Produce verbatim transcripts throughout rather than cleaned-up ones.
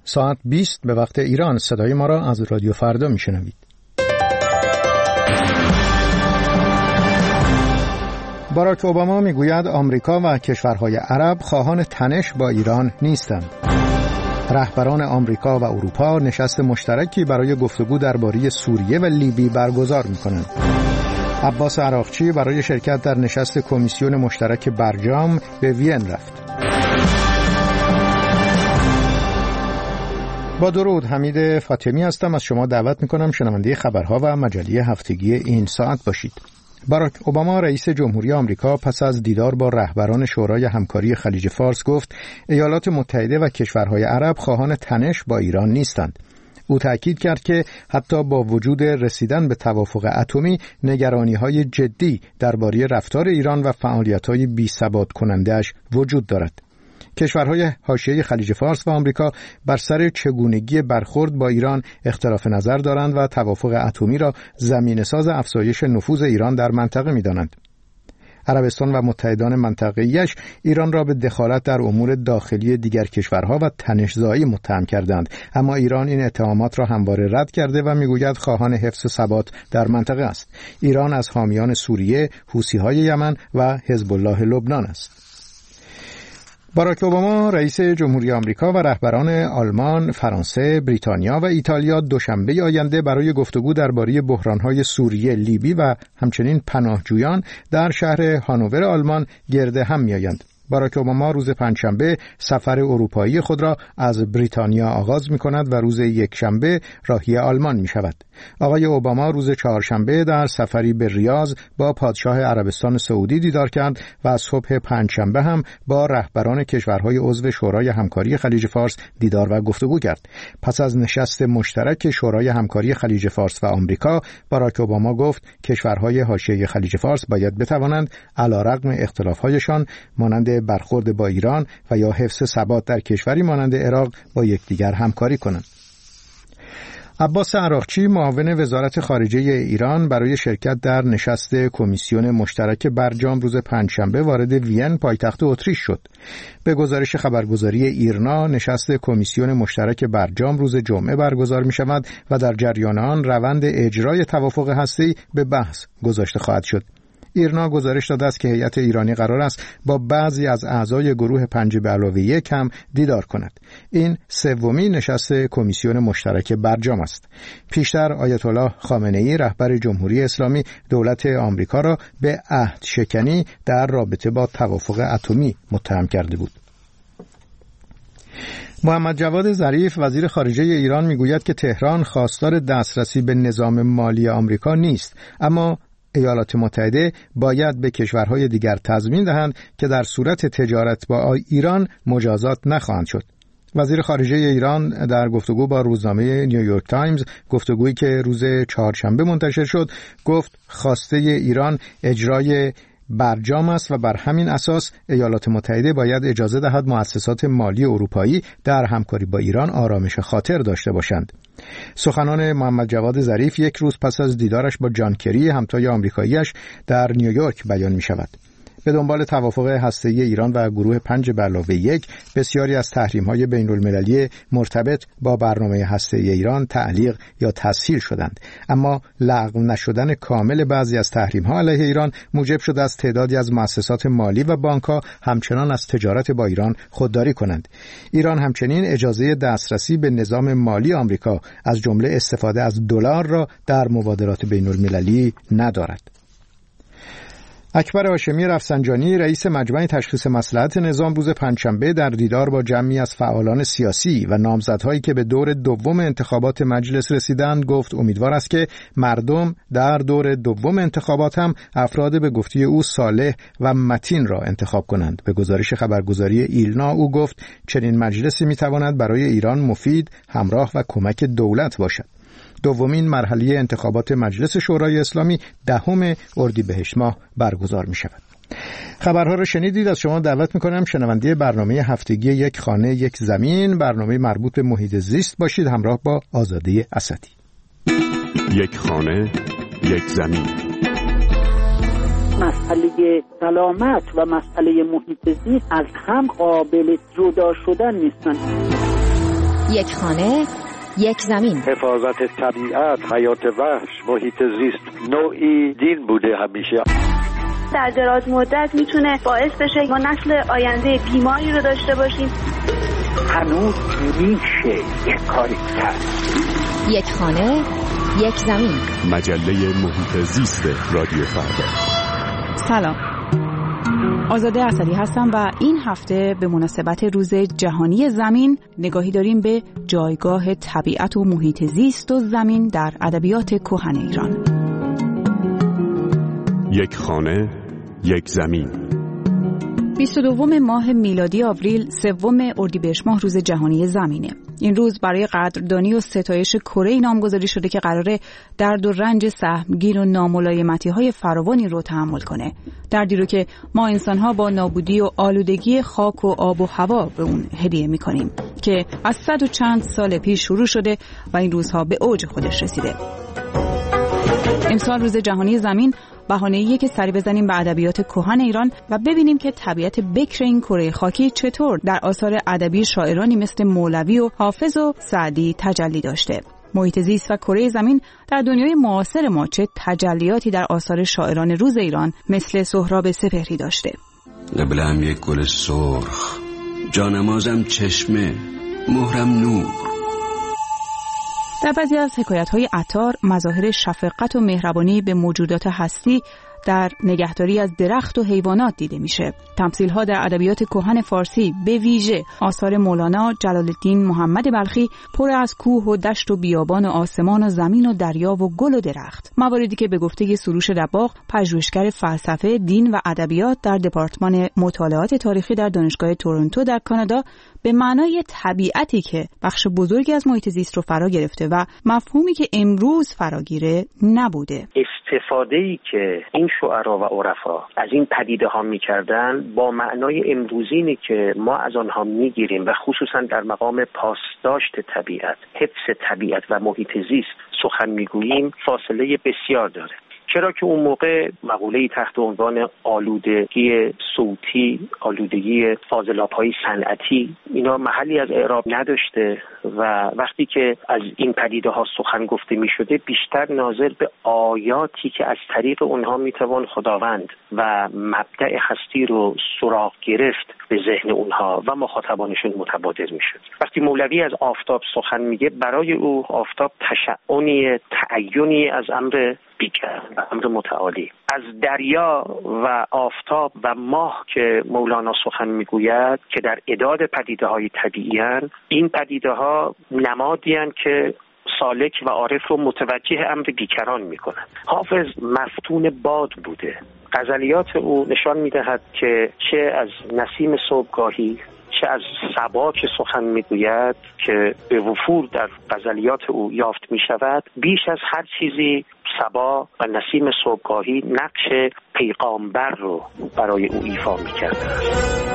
ساعت بیست به وقت ایران. صدای ما را از رادیو فردا میشنوید. باراک اوباما میگوید آمریکا و کشورهای عرب خواهان تنش با ایران نیستند. رهبران آمریکا و اروپا نشست مشترکی برای گفتگو درباره سوریه و لیبی برگزار می‌کنند. عباس عراقچی برای شرکت در نشست کمیسیون مشترک برجام به وین رفت. با درود، حمید فاطمی هستم. از شما دعوت می‌کنم شنونده خبرها و مجله هفتگی این ساعت باشید. باراک اوباما رئیس جمهوری آمریکا پس از دیدار با رهبران شورای همکاری خلیج فارس گفت ایالات متحده و کشورهای عرب خواهان تنش با ایران نیستند. او تأکید کرد که حتی با وجود رسیدن به توافق اتمی نگرانی‌های جدی درباره رفتار ایران و فعالیت‌های بی‌ثبات کننده‌اش وجود دارد. کشورهای حاشیه خلیج فارس و آمریکا بر سر چگونگی برخورد با ایران اختلاف نظر دارند و توافق اتمی را زمینه‌ساز افزایش نفوذ ایران در منطقه می‌دانند. عربستان و متحدان منطقه‌ایش ایران را به دخالت در امور داخلی دیگر کشورها و تنش‌زایی متهم کردند، اما ایران این اتهامات را همواره رد کرده و میگوید خواهان حفظ ثبات در منطقه است. ایران از حامیان سوریه، حوثی‌های یمن و حزب الله لبنان است. باراک اوباما رئیس جمهوری آمریکا و رهبران آلمان، فرانسه، بریتانیا و ایتالیا دوشنبه آینده برای گفتگو درباره بحران‌های سوریه، لیبی و همچنین پناهجویان در شهر هانوور آلمان گرد هم می‌آیند. باراک اوباما روز پنجشنبه سفر اروپایی خود را از بریتانیا آغاز می‌کند و روز یکشنبه راهی آلمان می‌شود. آقای اوباما روز چهارشنبه در سفری به ریاض با پادشاه عربستان سعودی دیدار کرد و از صبح پنجشنبه هم با رهبران کشورهای عضو شورای همکاری خلیج فارس دیدار و گفتگو کرد. پس از نشست مشترک شورای همکاری خلیج فارس و آمریکا، باراک اوباما گفت کشورهای حاشیه خلیج فارس باید بتوانند علیرغم اختلاف‌هایشان مانند برخورد با ایران و یا حفظ ثبات در کشوری مانند عراق با یکدیگر همکاری کنند. عباس عراقچی معاون وزارت خارجه ایران برای شرکت در نشست کمیسیون مشترک برجام روز پنجشنبه وارد وین پایتخت اتریش شد. به گزارش خبرگزاری ایرنا نشست کمیسیون مشترک برجام روز جمعه برگزار می شود و در جریان آن روند اجرای توافق هسته‌ای به بحث گذاشته خواهد شد. ایرنا گزارش داده است که هیئت ایرانی قرار است با بعضی از اعضای گروه پنج به علاوه یک هم دیدار کند. این سومین نشست کمیسیون مشترک برجام است. پیشتر آیت الله خامنه‌ای رهبر جمهوری اسلامی دولت آمریکا را به عهد شکنی در رابطه با توافق اتمی متهم کرده بود. محمد جواد ظریف وزیر خارجه ایران میگوید که تهران خواستار دسترسی به نظام مالی آمریکا نیست، اما ایالات متحده باید به کشورهای دیگر تضمین دهند که در صورت تجارت با ایران مجازات نخواهند شد. وزیر خارجه ایران در گفتگو با روزنامه نیویورک تایمز، گفتگویی که روز چهارشنبه منتشر شد، گفت خواسته ایران اجرای برجام است و بر همین اساس ایالات متحده باید اجازه دهد مؤسسات مالی اروپایی در همکاری با ایران آرامش خاطر داشته باشند. سخنان محمد جواد ظریف یک روز پس از دیدارش با جان کری همتای آمریکاییش در نیویورک بیان می شود. به دنبال توافق هسته‌ای ایران و گروه پنج به علاوه یک، بسیاری از تحریم‌های بین‌المللی مرتبط با برنامه هسته‌ای ایران تعلیق یا تسهیل شدند، اما لغو نشدن کامل بعضی از تحریم‌ها علیه ایران موجب شده از تعدادی از مؤسسات مالی و بانک‌ها همچنان از تجارت با ایران خودداری کنند. ایران همچنین اجازه دسترسی به نظام مالی آمریکا از جمله استفاده از دلار را در مبادلات بین‌المللی ندارد. اکبر هاشمی رفسنجانی رئیس مجمع تشخیص مصلحت نظام روز پنجشنبه در دیدار با جمعی از فعالان سیاسی و نامزدهایی که به دور دوم انتخابات مجلس رسیدند گفت امیدوار است که مردم در دور دوم انتخابات هم افراد به گفته او صالح و متین را انتخاب کنند. به گزارش خبرگزاری ایلنا او گفت چنین مجلسی میتواند برای ایران مفید، همراه و کمک دولت باشد. دومین مرحله انتخابات مجلس شورای اسلامی دهم اردیبهشت ماه برگزار می شود. خبرها را شنیدید. از شما دعوت می کنم شنونده برنامه هفتگی یک خانه یک زمین، برنامه مربوط به محیط زیست باشید، همراه با آزاده اسدی. یک خانه یک زمین. مسئله سلامت و مسئله محیط زیست از هم قابل جدا شدن نیستند. یک خانه، یک زمین. حفاظت طبیعت، حیات وحش، محیط زیست نوعی دین بوده همیشه. در دراز مدت میتونه باعث بشه ما نسل آینده بیماری رو داشته باشیم. هنوز میشه یک کاری کرد. یک خانه، یک زمین. مجله محیط زیست رادیو فردا. سلام، آزاده اسدی هستم و این هفته به مناسبت روز جهانی زمین نگاهی داریم به جایگاه طبیعت و محیط زیست و زمین در ادبیات کهن ایران. یک خانه، یک زمین. بیست و دوم ماه میلادی آوریل، سوم اردیبهشت ماه روز جهانی زمینه. این روز برای قدردانی و ستایش کره نامگذاری شده که قراره درد و رنج سهمگین و ناملایمتی‌های فراوانی رو تحمل کنه. دردی رو که ما انسان‌ها با نابودی و آلودگی خاک و آب و هوا به اون هدیه می‌کنیم که از صد و چند سال پیش شروع شده و این روزها به اوج خودش رسیده. امسال روز جهانی زمین بهانه‌ایه که سری بزنیم به ادبیات کهن ایران و ببینیم که طبیعت بکر این کره خاکی چطور در آثار ادبی شاعرانی مثل مولوی و حافظ و سعدی تجلی داشته. محیط زیست و کره زمین در دنیای معاصر ما چه تجلیاتی در آثار شاعران روز ایران مثل سهراب سپهری داشته. قبله‌ام یک گل سرخ، جانمازم چشمه، مهرم نور. در بعضی از حکایت‌های عطار مظاهر شفقت و مهربانی به موجودات هستی در نگهداری از درخت و حیوانات دیده میشه. تمثیل‌ها در ادبیات کهن فارسی به ویژه آثار مولانا جلال الدین محمد بلخی پر از کوه و دشت و بیابان و آسمان و زمین و دریا و گل و درخت. مواردی که به گفته سروش دباغ، پژوهشگر فلسفه، دین و ادبیات در دپارتمان مطالعات تاریخی در دانشگاه تورنتو در کانادا، به معنای طبیعتی که بخش بزرگی از محیط زیست رو فرا گرفته و مفهومی که امروز فراگیره نبوده. استفاده‌ای که این شعرا و عرفا از این پدیده ها می‌کردن با معنای امروزینی که ما از آنها می‌گیریم و خصوصا در مقام پاسداشت طبیعت، حفظ طبیعت و محیط زیست سخن می‌گوییم فاصله بسیار داره. چرا که اون موقع مقوله‌ای تحت عنوان آلودگی صوتی، آلودگی فاضلاب‌های صنعتی، اینا محلی از اعراب نداشته و وقتی که از این پدیده ها سخن گفته می شده بیشتر ناظر به آیاتی که از طریق اونها می توان خداوند و مبدأ هستی رو سراغ گرفت به ذهن اونها و مخاطبانشون متبادر می شد. وقتی مولوی از آفتاب سخن میگه، برای او آفتاب تشعونی، تعینی از امر بیکر و امر متعالی. از دریا و آفتاب و ماه که مولانا سخن میگوید که در اعداد پدیده های طبیعی هستند، این پدیده ها نمادی هستند که سالک و عارف رو متوجه امر بیکران میکنند. حافظ مفتون باد بوده. غزلیات او نشان میدهد که چه از نسیم صبحگاهی چه از صبا که سخن میگوید که به وفور در غزلیات او یافت میشود، بیش از هر چیزی صبا و نسیم صبحگاهی نقش پیغامبر رو برای او ایفا میکرده است.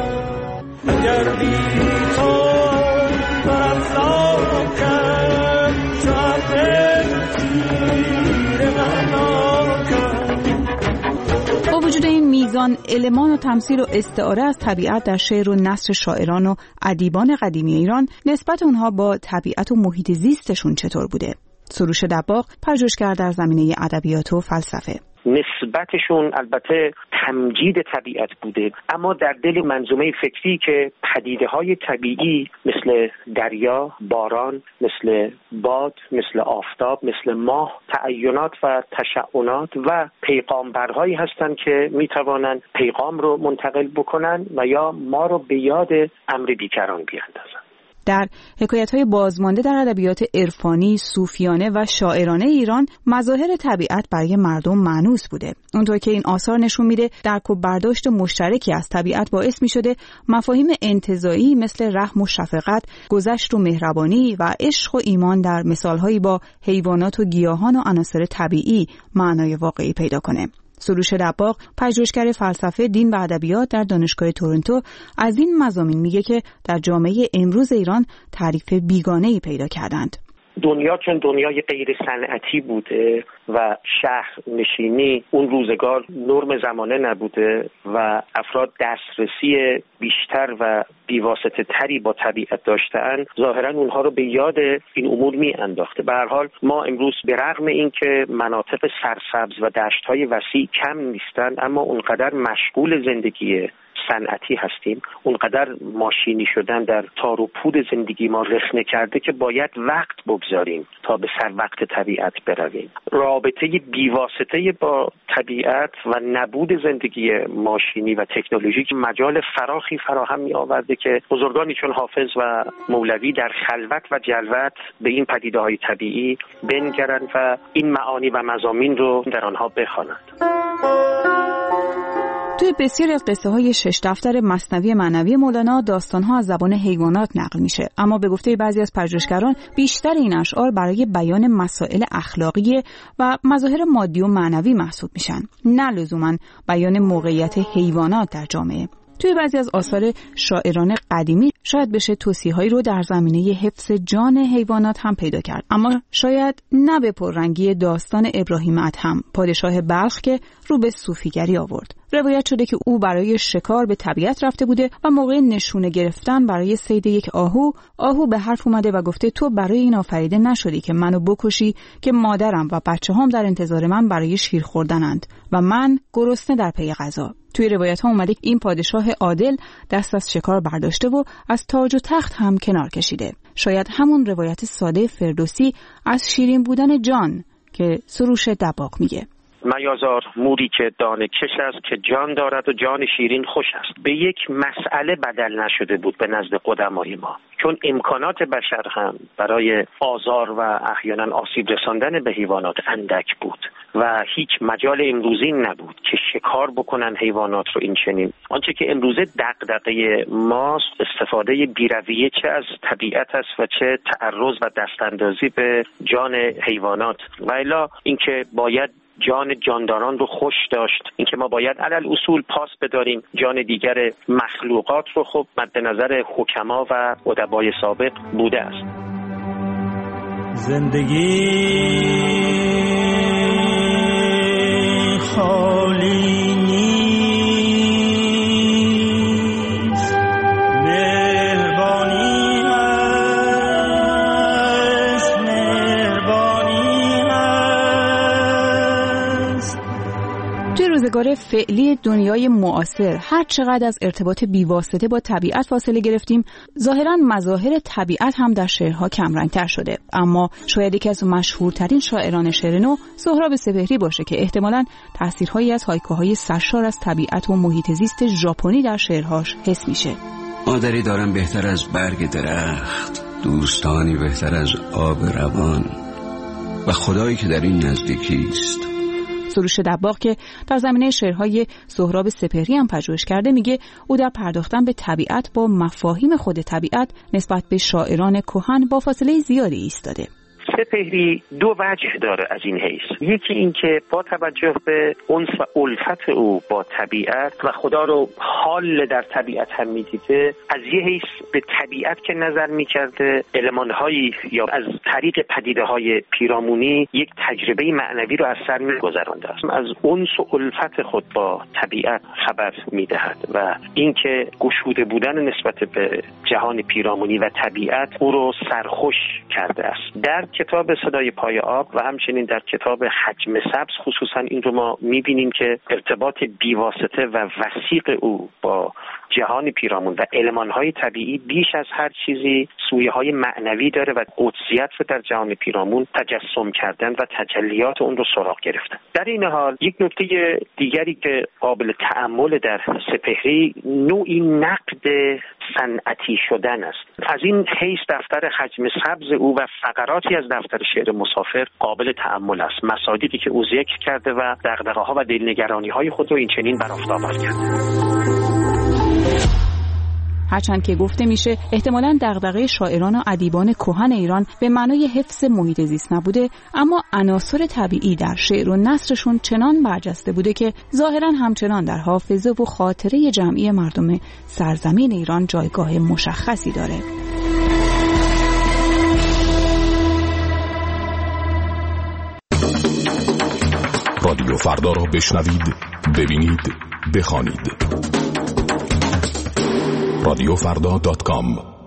با وجود این میزان المان و تمثیل و استعاره از طبیعت در شعر و نثر شاعران و ادیبان قدیمی ایران، نسبت اونها با طبیعت و محیط زیستشون چطور بوده؟ سروش دباغ، پژوهشگر در زمینه ادبیات و فلسفه. نسبتشون البته تمجید طبیعت بوده، اما در دل منظومه فکری که پدیده‌های طبیعی مثل دریا، باران، مثل باد، مثل آفتاب، مثل ماه، تعینات و تشعونات و پیغامبرهایی هستند که میتوانند پیغام رو منتقل بکنن و یا ما رو به یاد امر بیکران بیاندازن. در حکایت‌های بازمانده در ادبیات عرفانی، صوفیانه و شاعرانه ایران مظاهر طبیعت برای مردم مانوس بوده. اونطور که این آثار نشون میده درک و برداشت مشترکی از طبیعت باعث میشده مفاهیم انتزاعی مثل رحم و شفقت، گذشت و مهربانی و عشق و ایمان در مثالهایی با حیوانات و گیاهان و عناصر طبیعی معنای واقعی پیدا کنه. سروش دباغ، پژوهشگر فلسفه، دین و ادبیات در دانشگاه تورنتو، از این مضامین میگه که در جامعه امروز ایران تعریف بیگانه‌ای پیدا کردند. دنیا چون دنیای غیر صنعتی بوده و شهر نشینی اون روزگار نرم زمانه نبوده و افراد دسترسی بیشتر و بیواسطه تری با طبیعت داشتن، ظاهرا اونها رو به یاد این امور می انداخته. به هر حال ما امروز به رغم اینکه مناطق سرسبز و دشت‌های وسیع کم نیستن، اما اونقدر مشغول زندگی صنعتی هستیم، اونقدر ماشینی شدن در تار و پود زندگی ما رخنه کرده که باید وقت بگذاریم تا به سر وقت طبیعت برویم. رابطه بیواسطه با طبیعت و نبود زندگی ماشینی و تکنولوژیک مجال فراخی فراهم می آورده که بزرگانی چون حافظ و مولوی در خلوت و جلوت به این پدیده‌های طبیعی بنگرند و این معانی و مضامین رو در آنها بخوانند. توی بسیاری از قصه های شش دفتر مثنوی معنوی مولانا داستان‌ها از زبان حیوانات نقل میشه، اما به گفته بعضی از پژوهشگران بیشتر این اشعار برای بیان مسائل اخلاقی و مظاهر مادی و معنوی محسوب میشن، نه لزوماً بیان موقعیت حیوانات در جامعه. توی بعضی از آثار شاعران قدیمی شاید بشه توصیه‌هایی رو در زمینه حفظ جان حیوانات هم پیدا کرد، اما شاید نه به پررنگی داستان ابراهیم ادهم، پادشاه بلخ که رو به صوفیگری آورد. روایت شده که او برای شکار به طبیعت رفته بوده و موقع نشونه گرفتن برای صید یک آهو، آهو به حرف اومده و گفته تو برای این آفریده نشدی که منو بکشی که مادرم و بچه‌هام در انتظار من برای شیر خوردنند و من گرسنه در پی غذا. توی روایت ها اومده این پادشاه عادل دست از شکار برداشته و از تاج و تخت هم کنار کشیده. شاید همون روایت ساده فردوسی از شیرین بودن جان که سروش دباغ میگه. میازار موری که دانه کش است که جان دارد و جان شیرین خوش است. به یک مسئله بدل نشده بود به نزد قدمای ما، چون امکانات بشر هم برای آزار و احیانا آسیب رساندن به حیوانات اندک بود و هیچ مجال امروزی نبود که شکار بکنن حیوانات رو. این چنین آنچه که امروزه دغدغه ماست استفاده بی‌رویه چه از طبیعت است و چه تعرض و دستاندازی به جان حیوانات. و الا اینکه باید جان جانداران رو خوش داشت، اینکه ما باید علل اصول پاس بداریم جان دیگر مخلوقات رو، خب مد نظر حکما و ادبای سابق بوده است. زندگی خالی نیست، مهربانی هست، مهربانی هست. توی روزگار فعلی دنیای معاصر هر چقدر از ارتباط بیواسطه با طبیعت فاصله گرفتیم، ظاهراً مظاهر طبیعت هم در شعرها کمرنگتر شده. اما شاید یکی از مشهورترین شاعران شعر نو سهراب سپهری باشه که احتمالاً تأثیرهایی از هایکوهای سرشار از طبیعت و محیط زیست ژاپنی در شعرهاش حس میشه. مادری دارم بهتر از برگ درخت، دوستانی بهتر از آب روان و خدایی که در این نزدیکی است. سروش دباغ که در زمینه شعرهای سهراب سپهری هم پژوهش کرده میگه او در پرداختن به طبیعت با مفاهیم خود طبیعت نسبت به شاعران کهن با فاصله زیادی ایستاده. سپهری دو وجه داره از این حیث. یکی این که با توجه به انس و الفت او با طبیعت و خدا رو حال در طبیعت هم میدیده، از یه حیث به طبیعت که نظر میکرده المانهایی یا از طریق پدیده‌های پیرامونی یک تجربه معنوی رو از سر میگذرانده است. از انس و الفت خود با طبیعت خبر میدهد و اینکه گشوده بودن نسبت به جهان پیرامونی و طبیعت او رو سرخوش کرده است. در کتاب صدای پای آب و همچنین در کتاب حجم سبز خصوصا این رو ما میبینیم که ارتباط بیواسطه و وثیق او با جهان پیرامون و المانهای طبیعی بیش از هر چیزی سویه‌های معنوی داره و قدسیت رو در جهان پیرامون تجسم کردن و تجلیات اون رو سراغ گرفتن. در این حال یک نکته دیگری که قابل تأمل در سپهری نوعی نقد صنعتی شدن است. از این حیث دفتر حجم سبز او و فقراتی از دفتر شعر مسافر قابل تأمل است. مصادیقی که او ذکر کرده و دغدغه‌ها و دلنگرانی‌های خود رو این چنین بر آفتاب کرده. هرچند که گفته میشه احتمالاً دغدغه شاعران و ادیبان کهن ایران به معنای حفظ محیط زیست نبوده، اما عناصر طبیعی در شعر و نثرشون چنان برجسته بوده که ظاهراً همچنان در حافظه و خاطره جمعی مردم سرزمین ایران جایگاه مشخصی داره. رادیو فردا را بشنوید، ببینید، بخوانید. رادیو فردا دات کام